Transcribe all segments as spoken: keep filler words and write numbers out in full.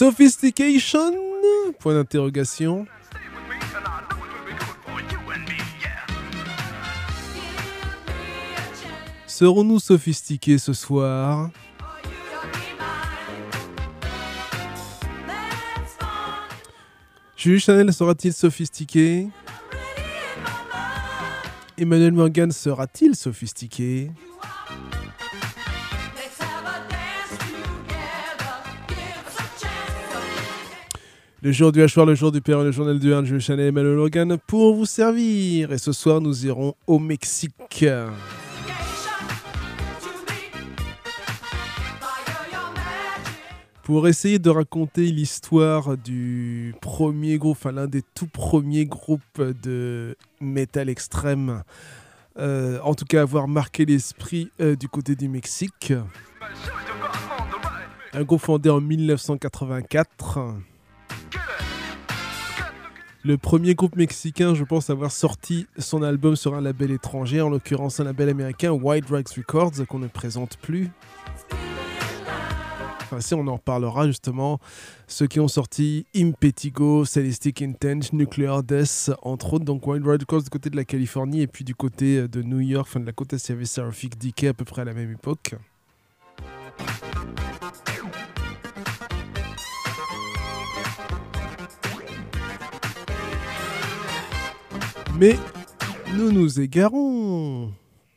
Sophistication? Point d'interrogation. Serons-nous sophistiqués ce soir? Julie Chanel sera-t-il sophistiqué? Emmanuel Morgan sera-t-il sophistiqué? Le jour du hachoir, le jour du père, le journal du un, Julie Chanel et Emmanuel Morgan pour vous servir. Et ce soir, nous irons au Mexique. Pour essayer de raconter l'histoire du premier groupe, enfin l'un des tout premiers groupes de métal extrême, euh, en tout cas avoir marqué l'esprit euh, du côté du Mexique. Un groupe fondé en mille neuf cent quatre-vingt-quatre. Le premier groupe mexicain, je pense, avoir sorti son album sur un label étranger, en l'occurrence un label américain, White Rags Records, qu'on ne présente plus. Enfin, si, on en reparlera justement. Ceux qui ont sorti Impetigo, Sadistic Intent, Nuclear Death, entre autres. Donc White Rags Records du côté de la Californie et puis du côté de New York, enfin de la côte est il y avait Seraphic Decay à peu près à la même époque. Mais nous nous égarons.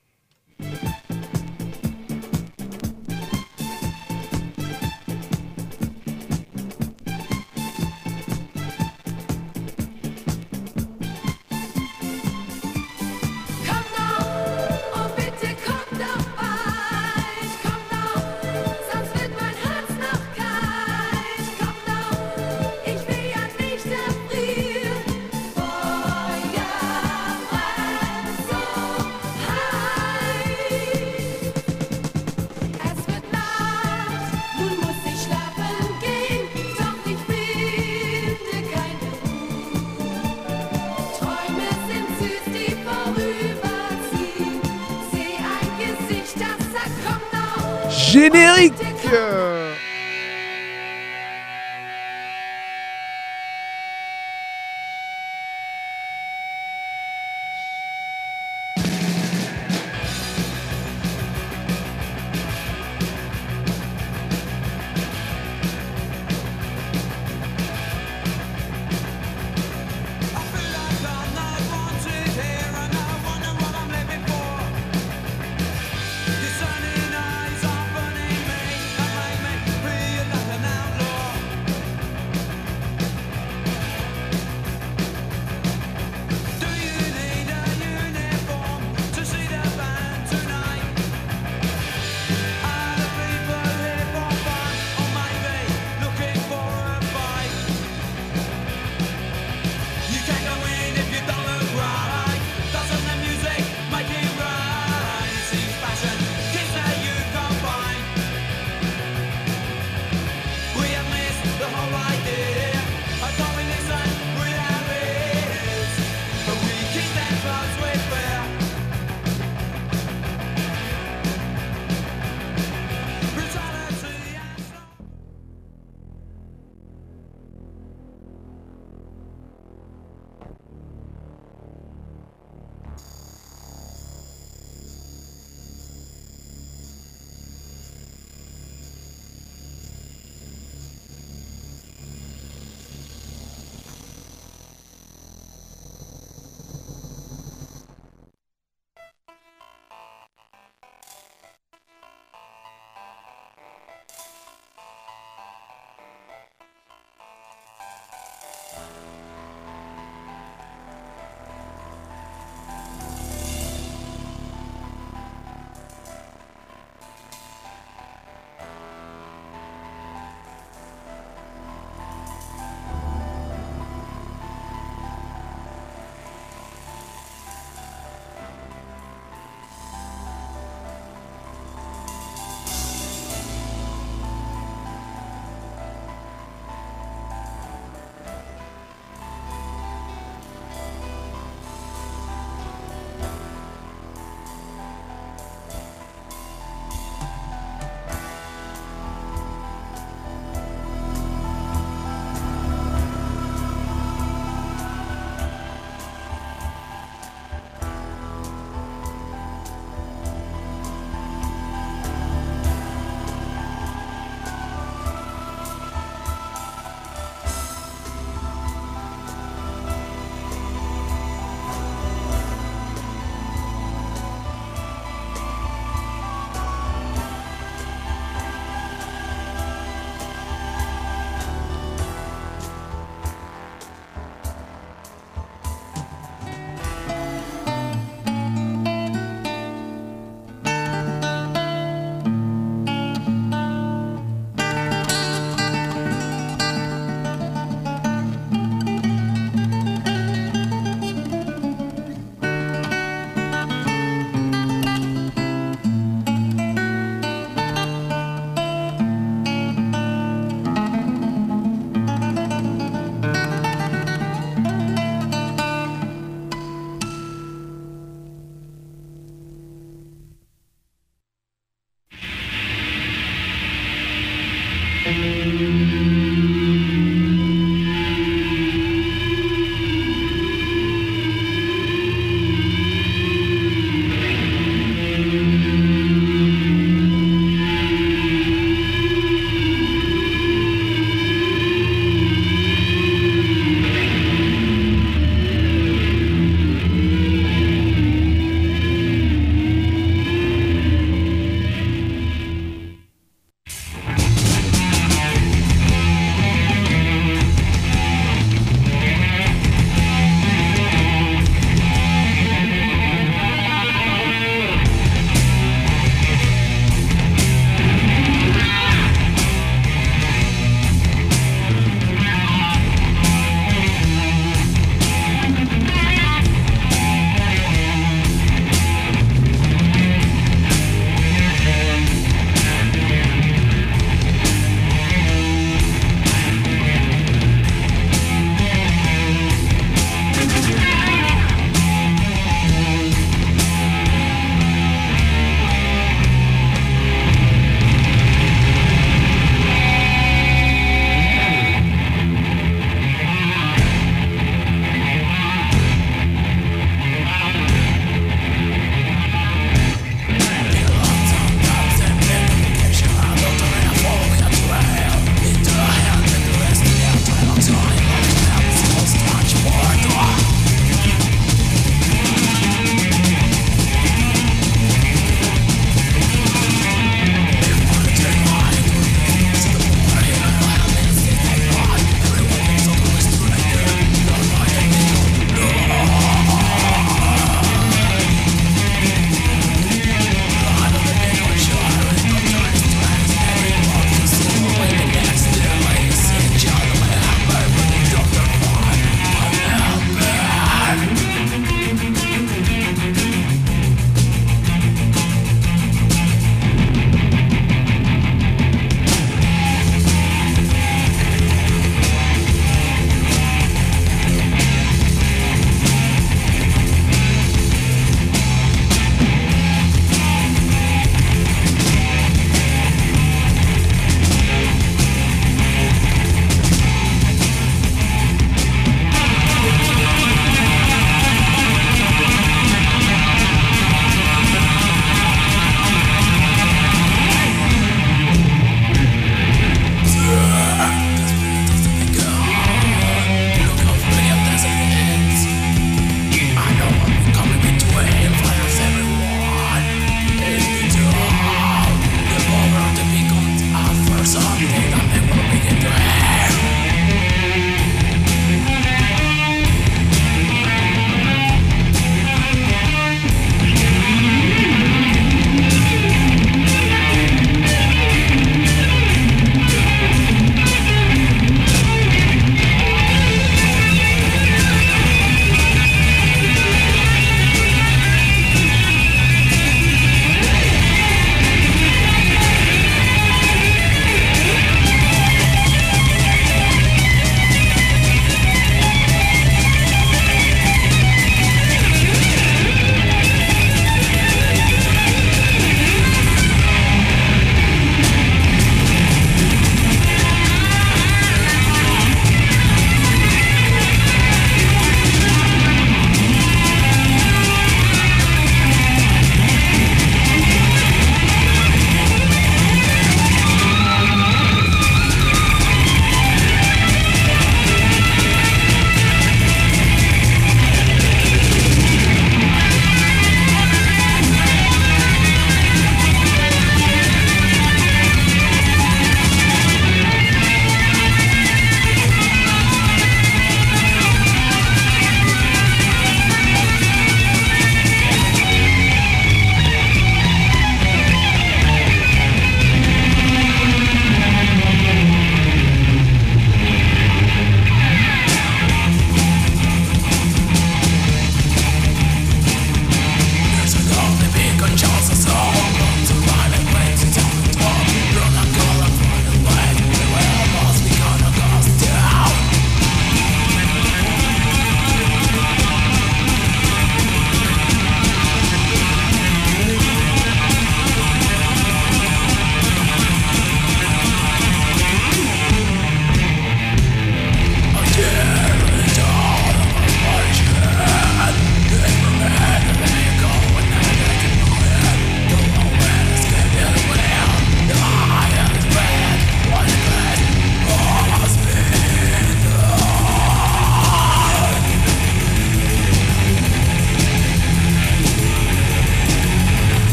Générique. Your sunny eyes are burning me. I might make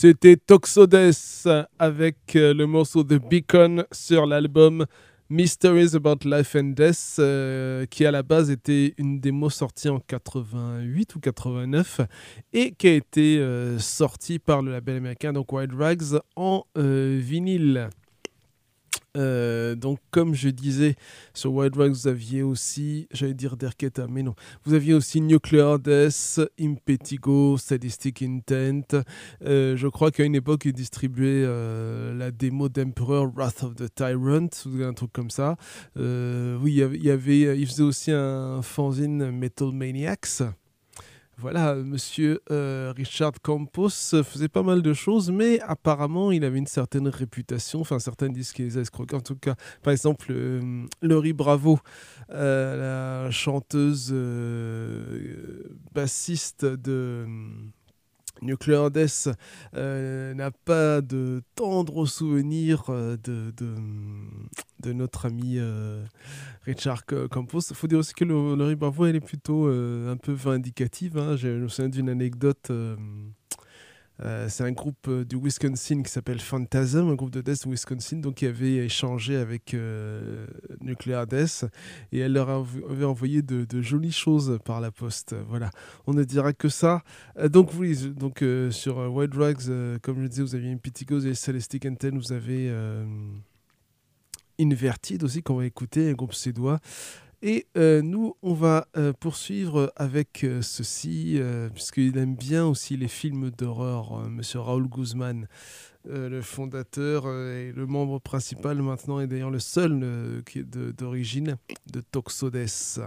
C'était Toxodes avec euh, le morceau The Beacon sur l'album Mysteries About Life and Death, euh, qui à la base était une démo sortie en quatre-vingt-huit ou quatre-vingt-neuf et qui a été euh, sortie par le label américain, donc White Rags, en euh, vinyle. Euh, donc comme je disais sur White Rags, vous aviez aussi, j'allais dire Derketa, mais non, vous aviez aussi Nuclear Death, Impetigo, Sadistic Intent. Euh, je crois qu'à une époque ils distribuaient euh, la démo d'Emperor Wrath of the Tyrant ou un truc comme ça. Euh, oui, il y avait, il y avait, il faisait aussi un fanzine Metal Maniacs. Voilà, monsieur euh, Richard Campos faisait pas mal de choses, mais apparemment il avait une certaine réputation, enfin certains disent qu'il les a escroqués. En tout cas, par exemple, euh, Laurie Bravo, euh, la chanteuse euh, bassiste de Nuclear Death, euh, n'a pas de tendres souvenirs euh, de, de, de notre ami euh, Richard Campos. Il faut dire aussi que le- Laurie Bravo, elle est plutôt euh, un peu vindicative. Hein. Je me souviens d'une anecdote. euh, euh, c'est un groupe euh, du Wisconsin qui s'appelle Phantasm, un groupe de death du Wisconsin, donc qui avait échangé avec euh, Nuclear Death et elle leur av- avait envoyé de, de jolies choses par la poste. Voilà, on ne dira que ça. Euh, donc oui, donc euh, sur euh, White Rags, euh, comme je le disais, vous aviez Impetigo, vous avez Celestic Anten, vous avez euh, Inverted aussi qu'on va écouter, un groupe suédois. Et euh, nous, on va euh, poursuivre avec euh, ceci, euh, puisqu'il aime bien aussi les films d'horreur, euh, Monsieur Raoul Guzman, euh, le fondateur euh, et le membre principal maintenant, et d'ailleurs le seul euh, qui est de- d'origine de Toxodes.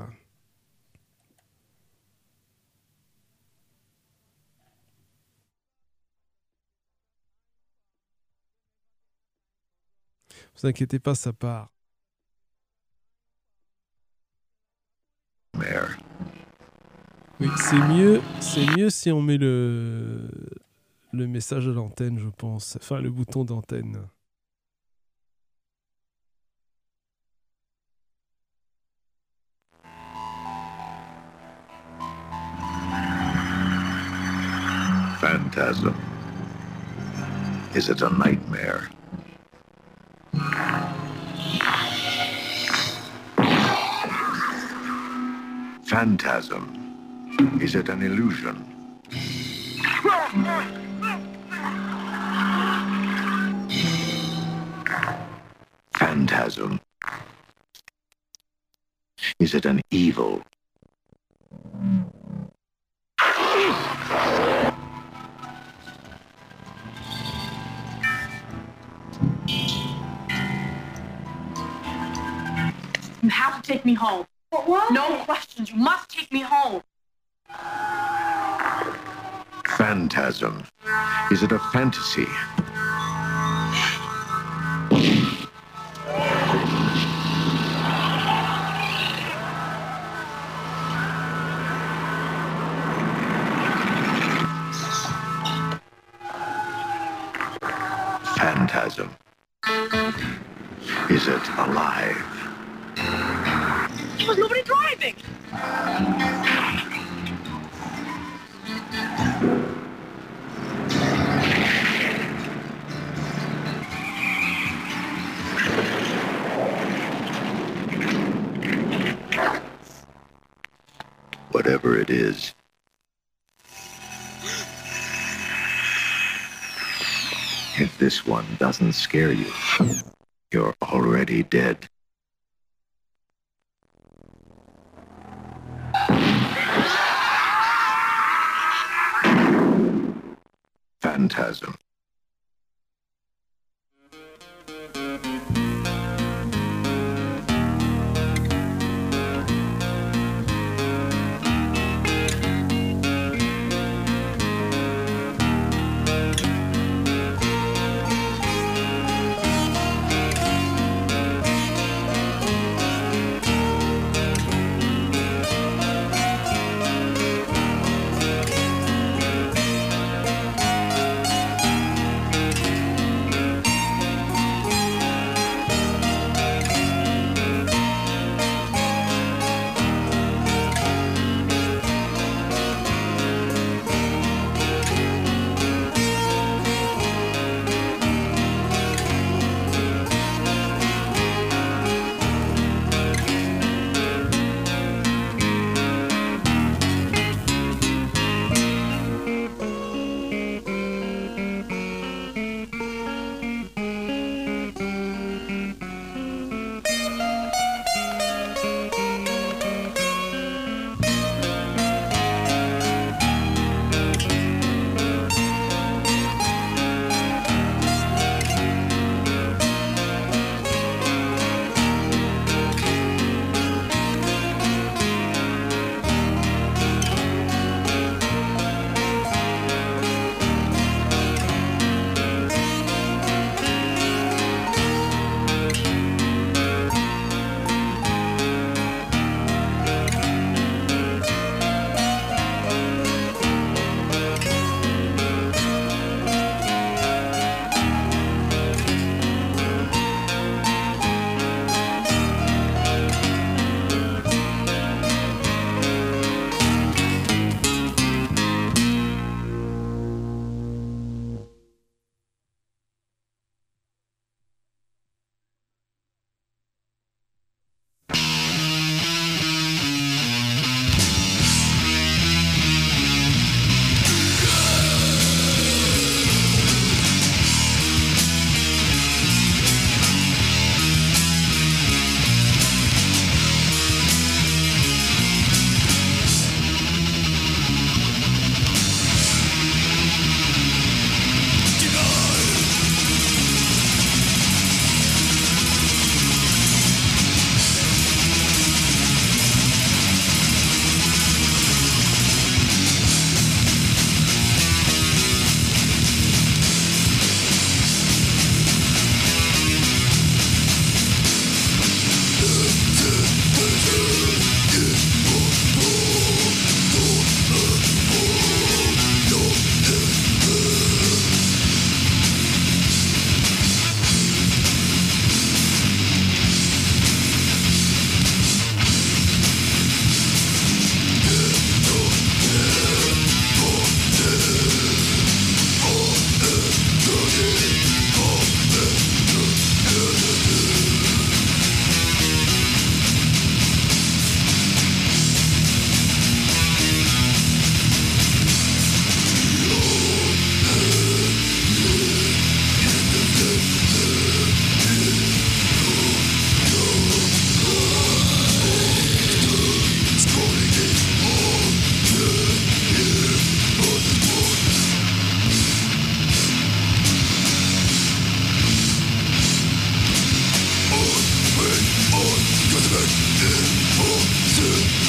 Vous inquiétez pas, ça part. Mare. Oui, c'est mieux, c'est mieux si on met le, le message à l'antenne, je pense. Enfin, le bouton d'antenne. Phantasm. Is it a nightmare? Phantasm. Is it an illusion? Phantasm. Is it an evil? You have to take me home. What? No questions. You must take me home. Phantasm. Is it a fantasy? Phantasm. Is it alive? There was nobody driving. Whatever it is. If this one doesn't scare you, you're already dead. Phantasm.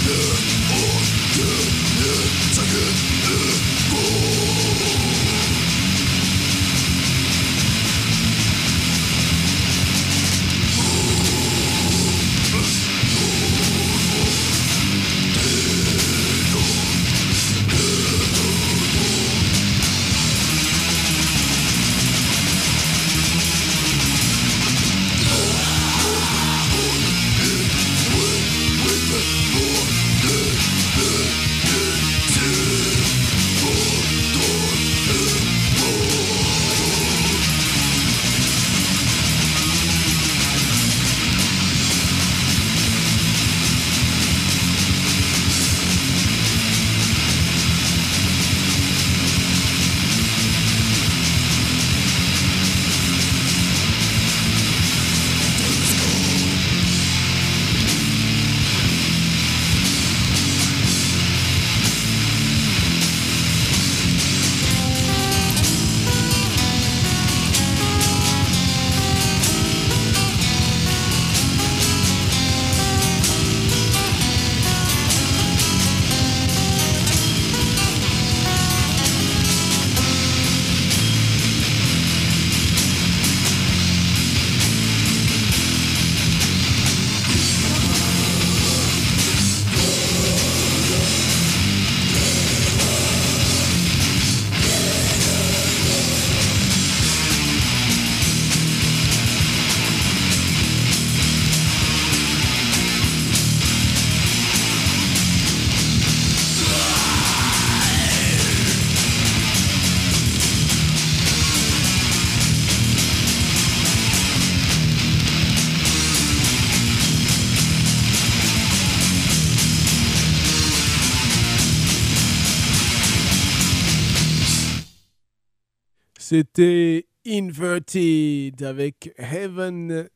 C'était Inverted avec Heaven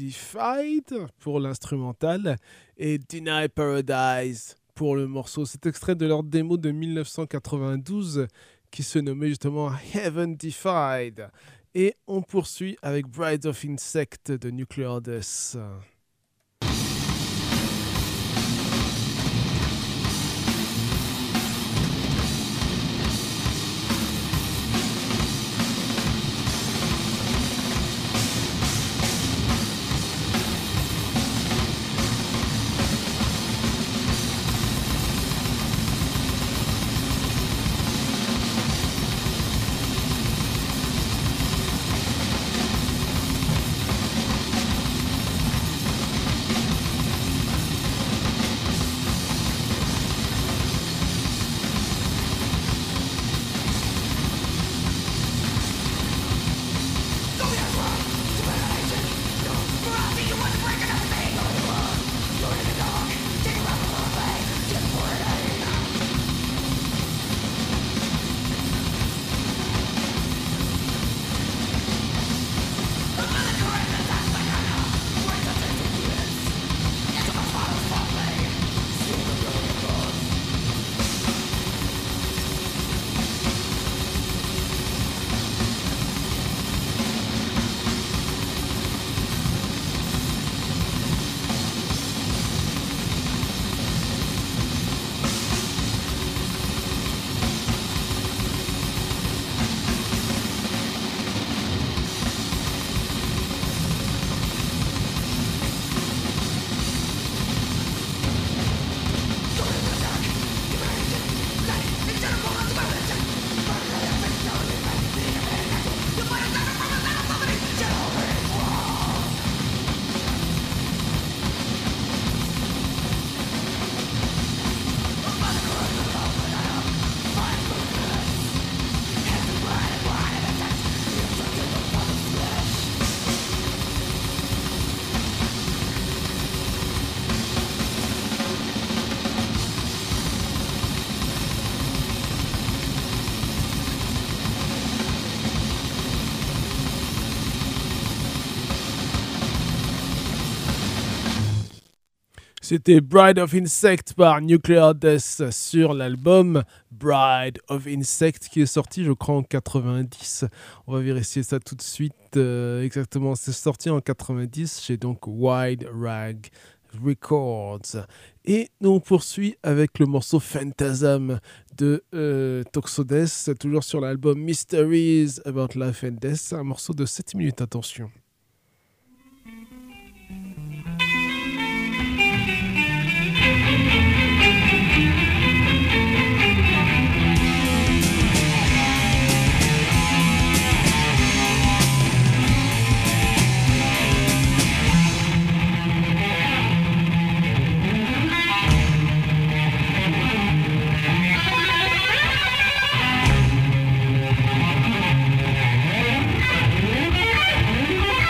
Defied pour l'instrumental et Deny Paradise pour le morceau. C'est extrait de leur démo de dix-neuf cent quatre-vingt-douze qui se nommait justement Heaven Defied. Et on poursuit avec Bride of Insect de Nuclear Death. C'était Bride of Insect par Nuclear Death sur l'album Bride of Insect qui est sorti je crois en quatre-vingt-dix. On va vérifier ça tout de suite. Euh, exactement, c'est sorti en quatre-vingt-dix chez donc Wide Rag Records. Et nous on poursuit avec le morceau Phantasm de euh, Toxodes, toujours sur l'album Mysteries About Life and Death, un morceau de sept minutes, attention. Thank you.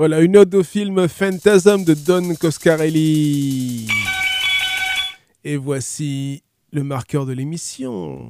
Voilà, une ode au film Phantasm de Don Coscarelli. Et voici le marqueur de l'émission.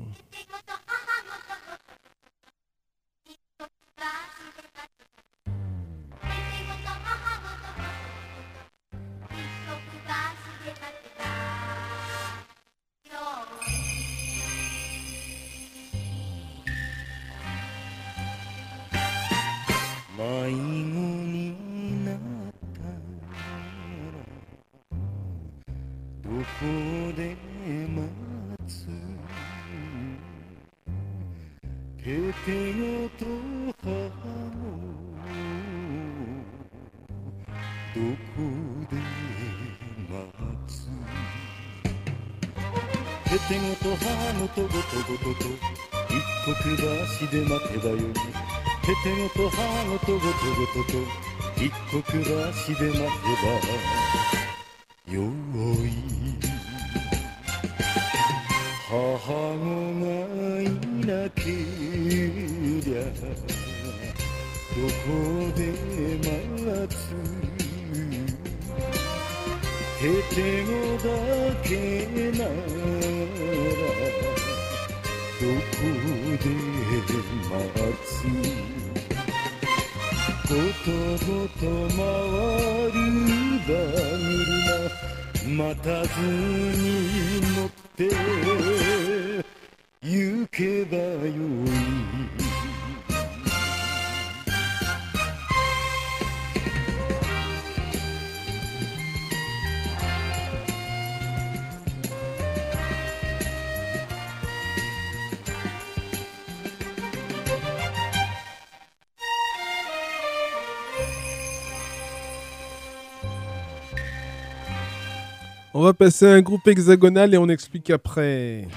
On va passer à un groupe hexagonal et on explique après.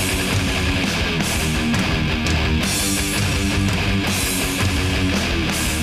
We'll be right back.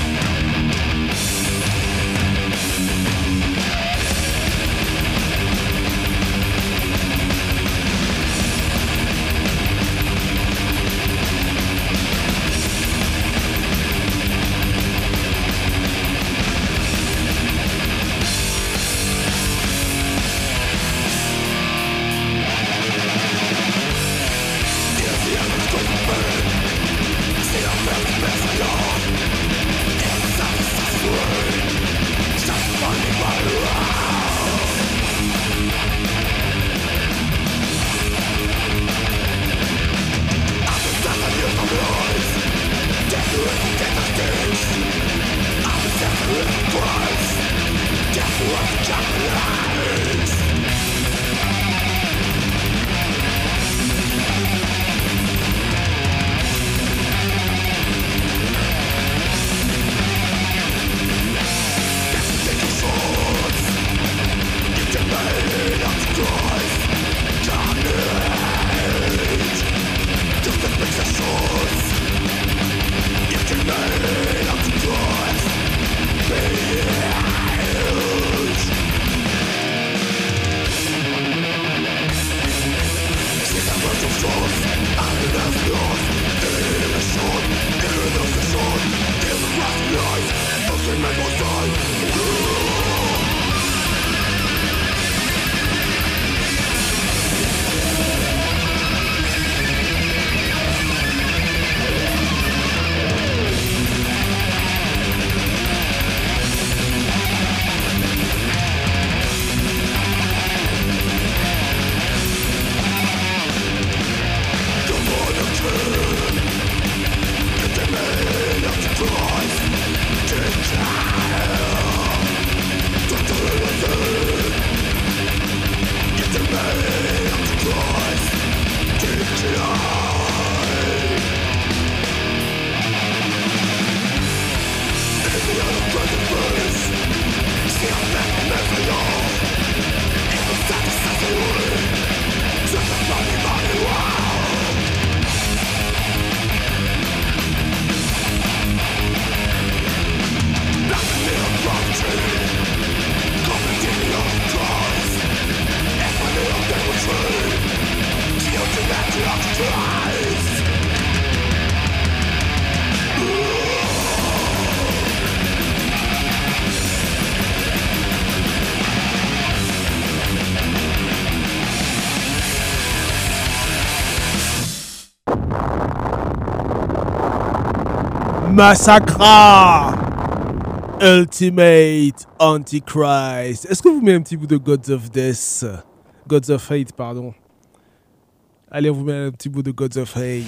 Massacra Ultimate Antichrist. Est-ce que vous mettez un petit bout de Gods of Death? Gods of Hate, pardon. Allez, on vous met un petit bout de Gods of Hate.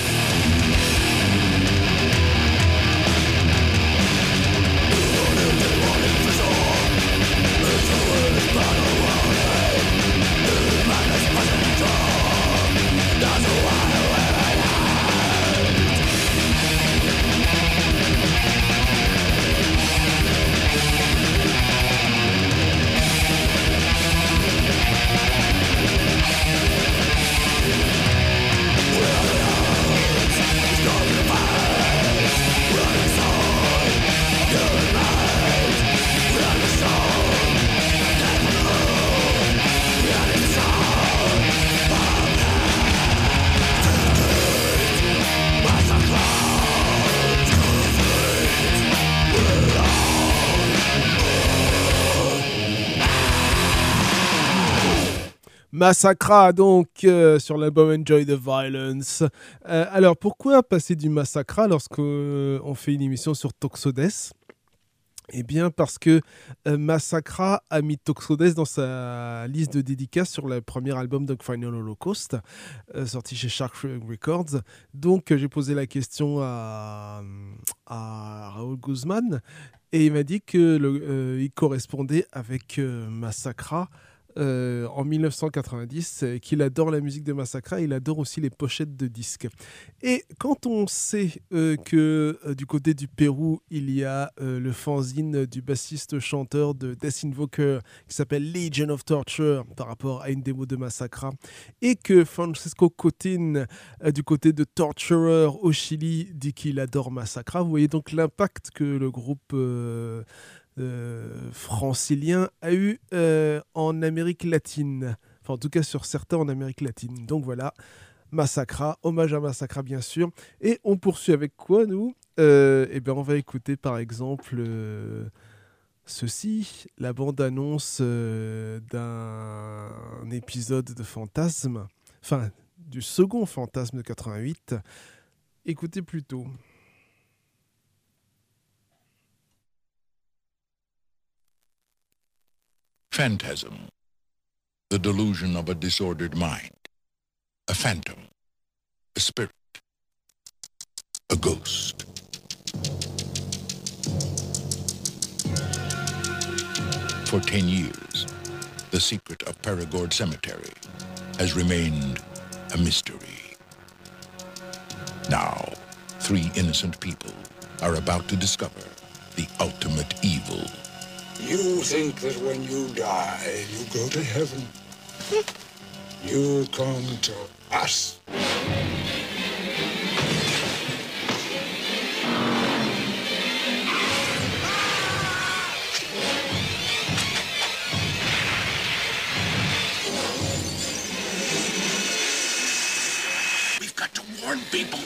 Massacra donc euh, sur l'album Enjoy the Violence. Euh, alors pourquoi passer du Massacra lorsqu'on euh, fait une émission sur Toxodes? Eh bien parce que euh, Massacra a mis Toxodes dans sa liste de dédicaces sur le premier album de Final Holocaust, euh, sorti chez Shark Records. Donc euh, j'ai posé la question à, à Raoul Guzman et il m'a dit qu'il euh, correspondait avec euh, Massacra. Euh, en mille neuf cent quatre-vingt-dix, euh, qu'il adore la musique de Massacra, il adore aussi les pochettes de disques. Et quand on sait euh, que euh, du côté du Pérou, il y a euh, le fanzine du bassiste-chanteur de Death Invoker qui s'appelle Legion of Torture par rapport à une démo de Massacra, et que Francesco Cotin, euh, du côté de Torturer au Chili, dit qu'il adore Massacra, vous voyez donc l'impact que le groupe... Euh, Euh, francilien a eu euh, en Amérique latine, enfin en tout cas sur certains en Amérique latine. Donc voilà, Massacra, hommage à Massacra bien sûr. Et on poursuit avec quoi nous? euh, Eh bien on va écouter par exemple euh, ceci, la bande-annonce euh, d'un épisode de Fantasme, enfin du second Fantasme de quatre-vingt-huit. Écoutez plutôt. Phantasm, the delusion of a disordered mind, a phantom, a spirit, a ghost. For ten years, the secret of Perigord Cemetery has remained a mystery. Now, three innocent people are about to discover the ultimate evil. You think that when you die, you go to heaven. You come to us. We've got to warn people.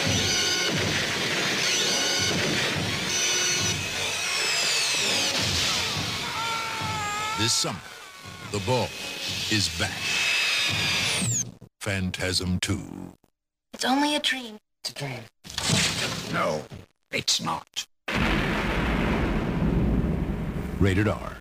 This summer, the ball is back. Phantasm two. It's only a dream. It's a dream. No, it's not. Rated R.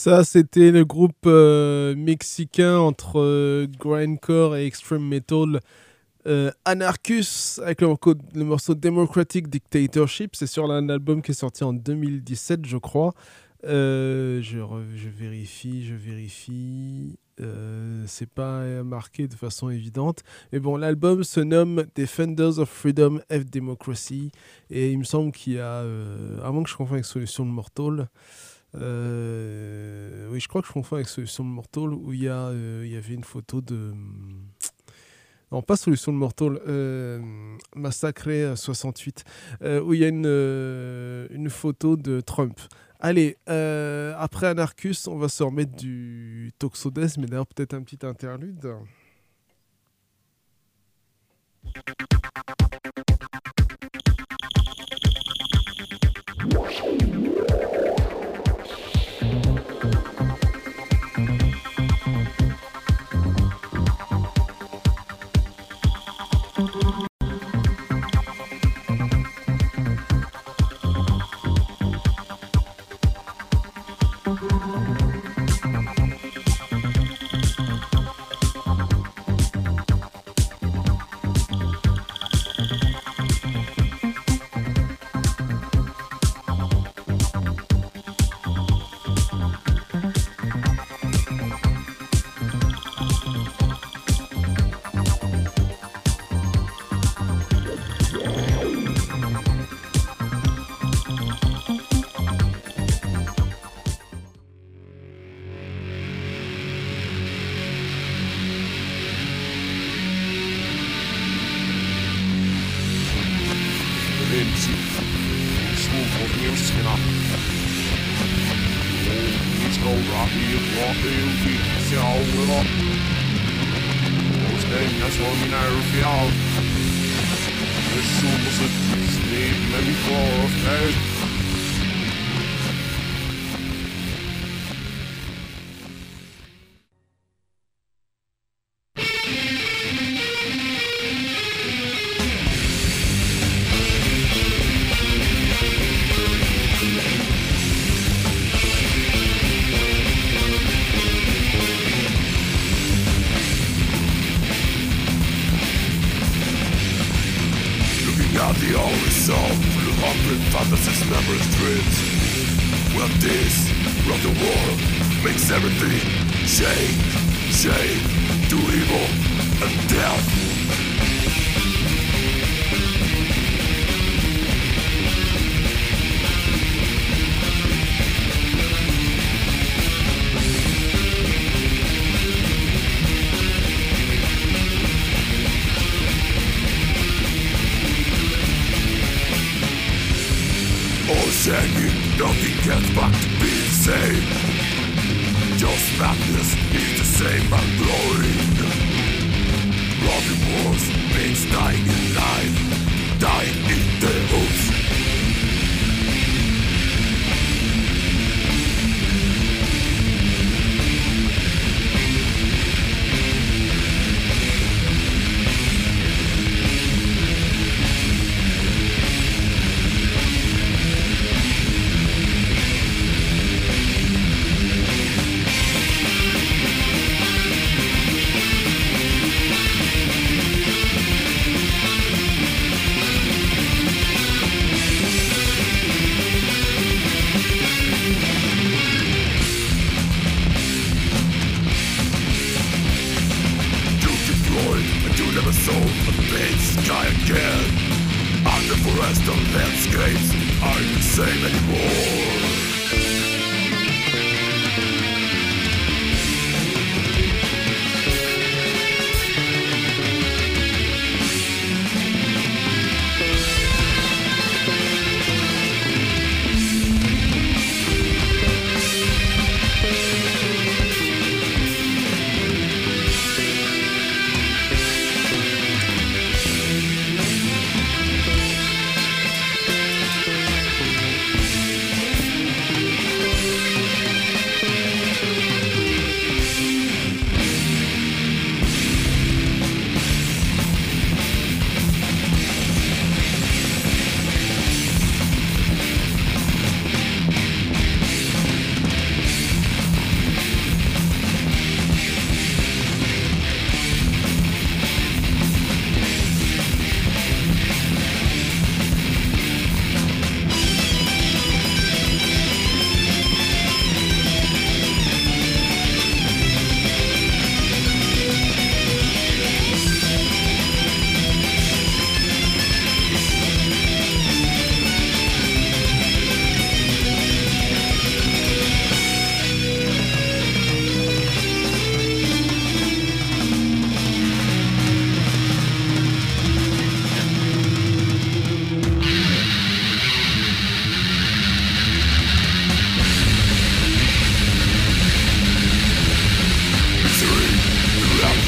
Ça, c'était le groupe euh, mexicain entre euh, grindcore et extreme metal euh, Anarchus avec le, morceau- le morceau Democratic Dictatorship. C'est sur un album qui est sorti en deux mille dix-sept, je crois. Euh, je, re- je vérifie, je vérifie. Euh, c'est pas euh, marqué de façon évidente. Mais bon, l'album se nomme Defenders of Freedom F Democracy. Et il me semble qu'il y a, euh, à moins que je confonde avec Solution de Mortal, euh, oui, je crois que je confonds avec Solution de Mortal, où il y, a, euh, il y avait une photo de... Non, pas Solution de Mortal, euh, Massacré soixante-huit, euh, où il y a une, euh, une photo de Trump. Allez, euh, après Anarchus, on va se remettre du Toxodes, mais d'ailleurs peut-être un petit interlude.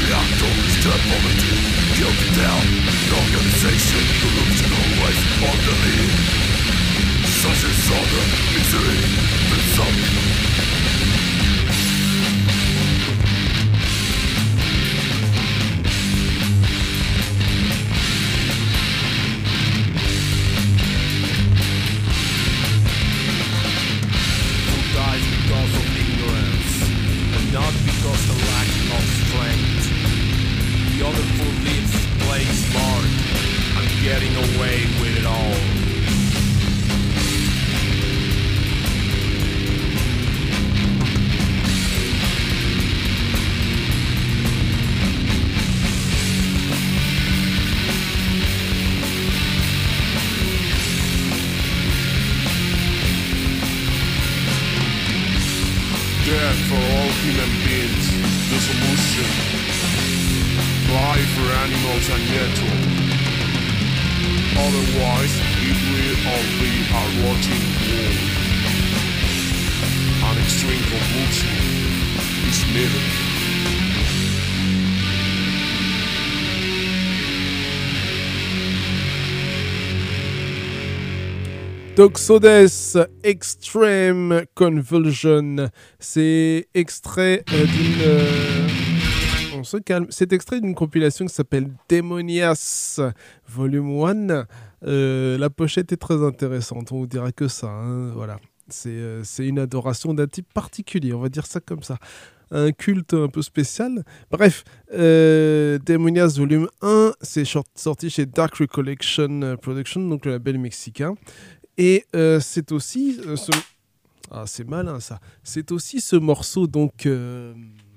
Toxodes Extreme Convulsion, c'est extrait euh, d'une... Euh... On se calme. C'est extrait d'une compilation qui s'appelle Demonias Volume un. Euh, la pochette est très intéressante, on vous dira que ça. Hein, voilà. C'est, euh, c'est une adoration d'un type particulier, on va dire ça comme ça. Un culte un peu spécial. Bref, euh, Demonias Volume un, c'est sorti chez Dark Recollection Production, donc le label mexicain. Et euh, c'est aussi euh, ce... ah, c'est malin ça. C'est aussi ce morceau donc euh...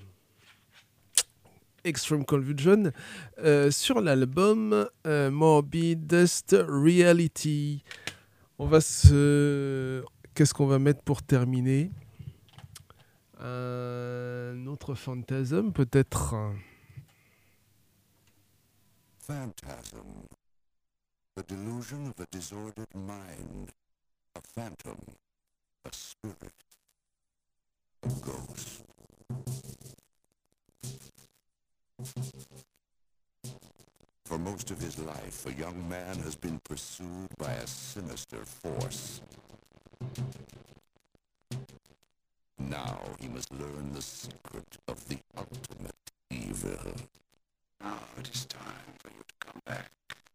Extreme Convulsion euh, sur l'album euh, Morbidest Reality. On va se... Qu'est-ce qu'on va mettre pour terminer? Un autre Phantasm peut-être. Phantasm. The delusion of a disordered mind, a phantom, a spirit, a ghost. For most of his life, a young man has been pursued by a sinister force. Now he must learn the secret of the ultimate evil. Now it is time for you to come back.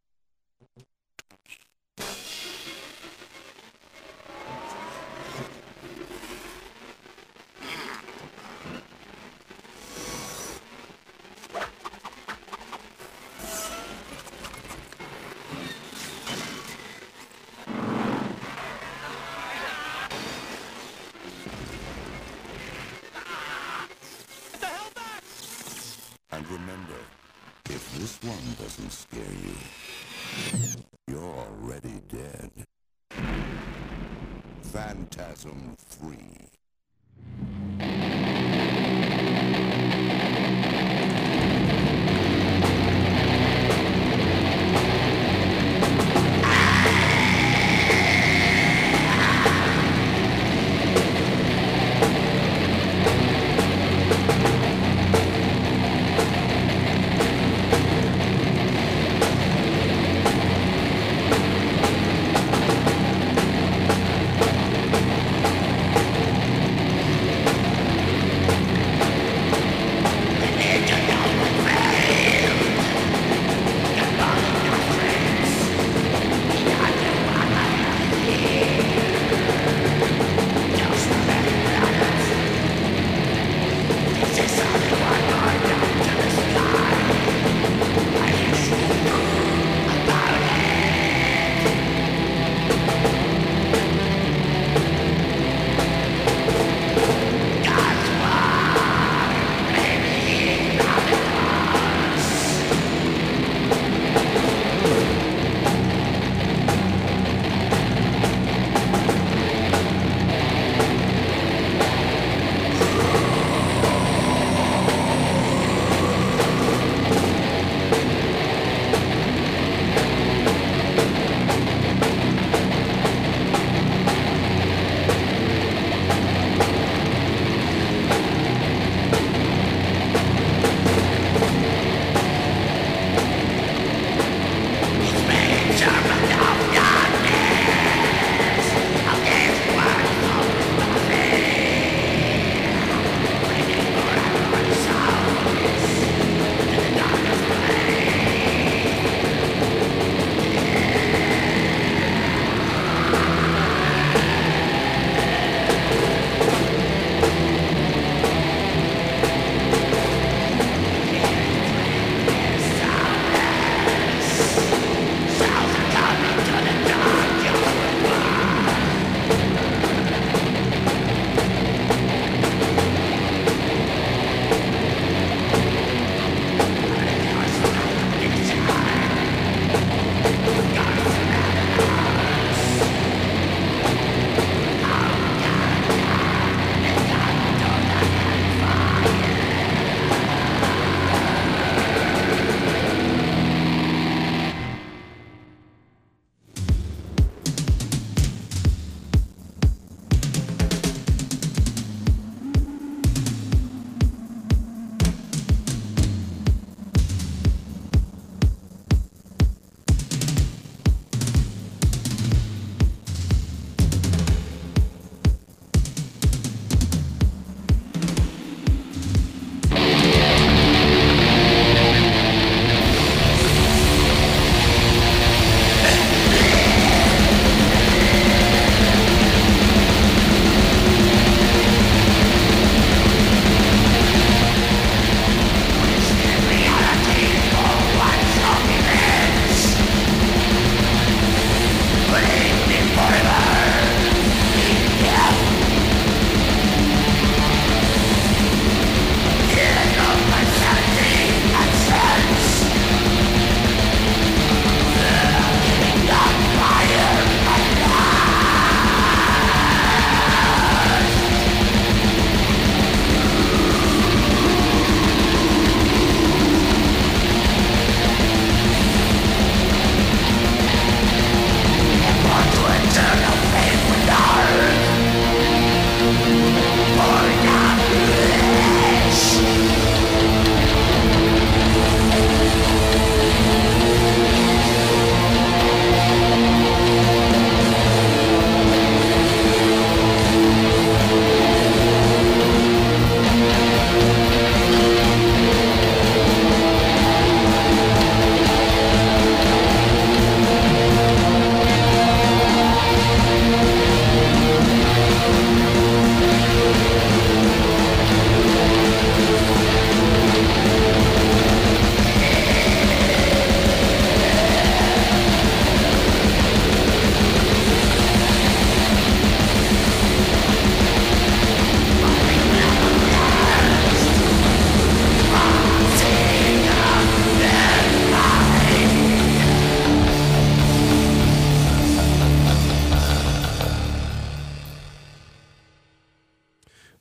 And remember, if this one doesn't scare you, you're already dead. Phantasm three.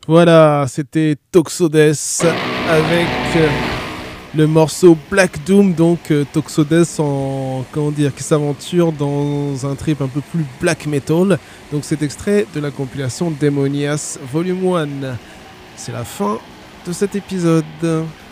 Voilà, c'était Toxodes avec euh, le morceau Black Doom, donc euh, Toxodes en comment dire, qui s'aventure dans un trip un peu plus black metal. Donc cet extrait de la compilation Demonias Volume un. C'est la fin de cet épisode.